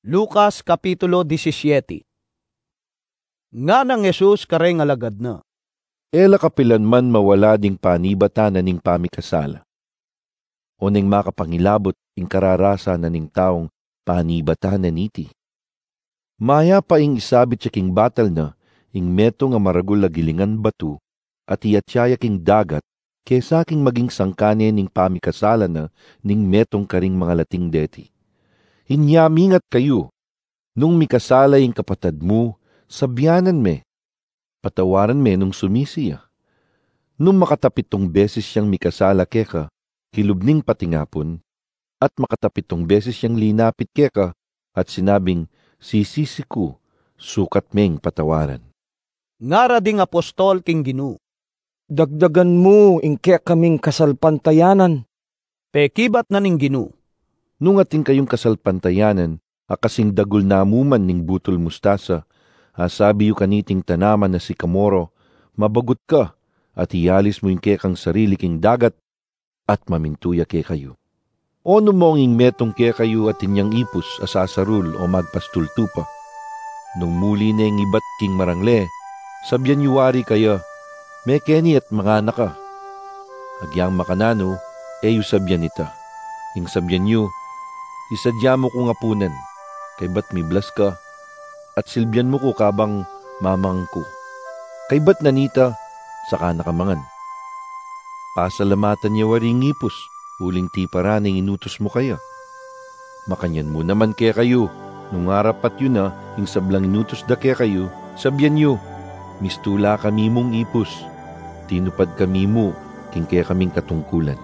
Lucas Kapitulo 17. Nga nang Jesus kareng alagad na. Ela kapilan man mawala ding panibatan na ning pamikasala. O ning makapangilabot ing kararasa na ning taong panibatan na niti. Maya pa ing isabit siya king batal na ing meto nga maragul na gilingan batu at iyatyaya king dagat kesa king maging sangkane ning pamikasala na ning metong karing mga lating deti. Hinyamingat kayo, nung mikasala yung kapatad mo, sabyanan me, patawaran me nung sumisiya. Nung makatapitong beses siyang mikasala keka, kilubning patingapon, at makatapitong beses siyang linapit keka, at sinabing, sisisi ko, sukat meng patawaran. Ngara ding apostol king Ginoo. Dagdagan mo ingke kaming kasalpantayanan. Pekibat na ning Ginoo. Nung ating kayong kasalpantayanan, akasing dagul namuman ning butol mustasa, asabi yu kaniting tanaman na si kamoro, mabagot ka, at iyalis mo yung kekang sarili king dagat, at mamintuya ke kayo. O numong ing metong ke kayo at inyang ipus asasarul o magpastultupa. Nung muli na yung ibat king marangle, sabyan yuwari kaya, may keni at mga naka. Agyang makanano, eyu sabyan ita. Ing sabyan yu, isadya mo kong apunan, kay ba't miblas ka, at silbyan mo ko kabang mamang ko. Kay ba't nanita, saka nakamangan. Pasalamatan niya waring ipus, uling tiparaning inutos mo kaya. Makanyan mo naman kaya kayo, nung arapat yun na, ing sablang inutos da kaya kayo, sabyan nyo, mistula kami mong ipus, tinupad kami mo, king kaya kaming katungkulan.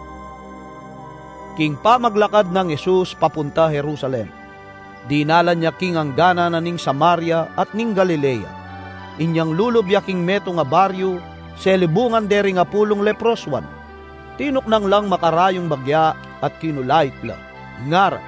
King pa maglakad ng Jesus papunta Jerusalem. Dinala niya king ang gana na ning Samaria at ning Galilea. Inyang lulubya king meto nga baryo, selibungan deri nga pulong leproswan. Tinok nang lang makarayong bagya at kinulayt la. Ngara,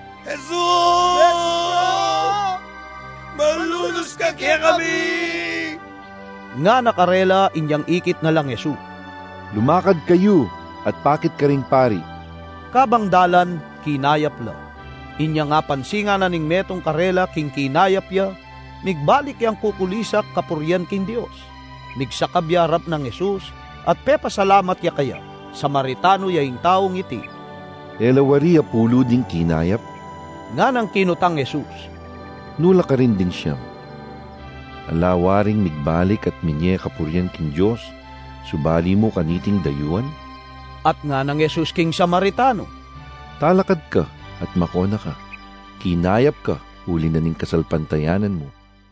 Jesus! Malunos ka kaya kami! Nga nakarela inyang ikit na lang Jesus. Lumakad kayo, at pakit ka ring pari. Kabang dalan, kinayap la. Inya nga pansinga na ning metong karela king kinayap ya, migbalik yang kukulisak kapuryan king Dios. Migsakabya rap ng Jesus, at pepasalamat ya kaya, Samaritano ya ing taong iti. Elawari apulo ding kinayap, Nga nang kinutang Jesus. nula ka rin din siyam. Alawaring migbalik at minye kapuryan king Diyos, subali mo kaniting dayuan. At nga nang Jesus king Samaritano. Talakad ka at makona ka. Kinayap ka, huli na ning kasalpantayanan mo.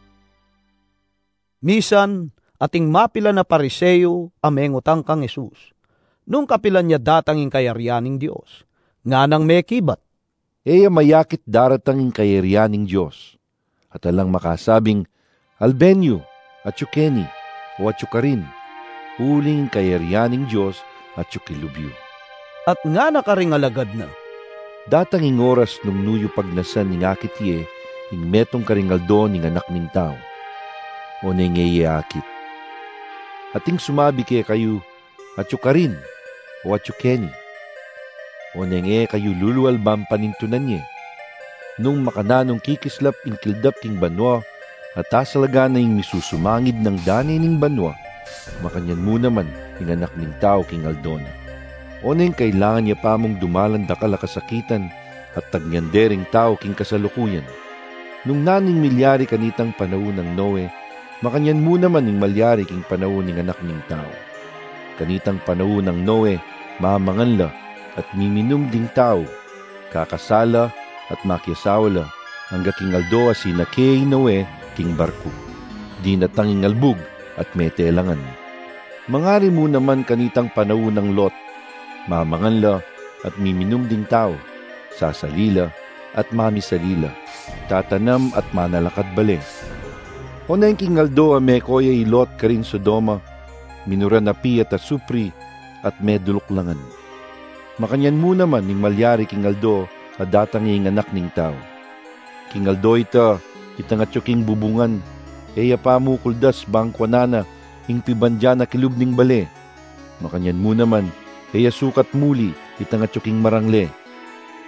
Misan, ating mapila na pariseyo amengutang kang Jesus. Nung kapilan niya datanging kayaryaning Diyos. Nga nang may kibat. Eya mayakit daratanging kayaryaning Diyos. At alang makasabing, Albenyo, at yukeni, o at yukarin, huling kayaryaning Diyos at yukilubyo. At nga nakaringalagad na. Datanging oras nung nuyo pagnasan ning akit ye, ing metong karingaldo ning anak ning tao. O nengeye akit. Ating sumabi kaya kayo, at yukarin, o at yukeni. O nenge kayo lulualbam panintunan ye. Nung makananong kikislap ing kildap king banwa, at tasalaga na ing misusumangid ng dani ning banwa, makanyan mo naman ing anak ning tao king Aldona. O neng kailangan niya pa mong dumalanda kalakasakitan at tagnyandereng tao king kasalukuyan. Nung naning milyari kanitang panahon ng Noe, makanyan mo naman ing malyari king panahon ning anak ning tao. Kanitang panahon ng Noe, mamanganla at miminum ding tao, kakasala at makiasawala, hangga king Aldoa si Nakei Noe king barko. Di natanging albug at metelangan. Mangari mo naman kanitang panahon ng Lot, mamanganla at miminum ding tao, sasalila at mamisalila, tatanam at manalakad bale. O na yung king Aldoa mekoya ilot karin Sodoma, minuranapi at asupri at meduluklangan. Makanyan mo naman ning malyari king Aldo at datanging anak ning tao. King Aldo ita, itangat king bubungan, eya pamukuldas bangkwanana, ing pibandya na kilubning bale. Makanyan mo naman, eya sukat muli, itangat king marangle.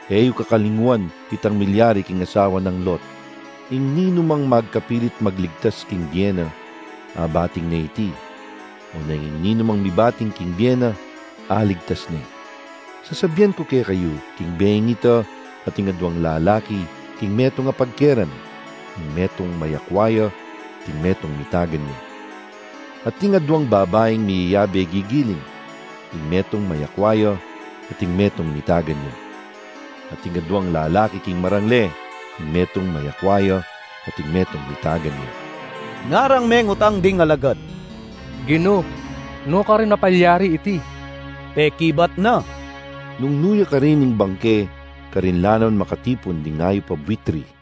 Heyo kakalingwan itang milyari king asawa ng Lot. Ing ninumang magkapilit magligtas king Biena, abating na iti. O nanging ninumang mibating king Biena, aligtas na. Sasabyan ko kaya kayo, king Beng ito, at ingadwang lalaki, king metong apagkeran, king metong mayakwaya, king metong mitagan niya. At ingadwang babaeng miyabe gigiling, king metong mayakwaya, at king metong mitagan niya. At ingadwang lalaki king marangle, king metong mayakwaya, at king metong mitagan niya. Ngarang mengutang ding alagad. Gino, no ka rin napalyari iti. Pekibat na. Nung nuya ka rin ng bangke, karinlanon makatipon di ngayo pa buitri.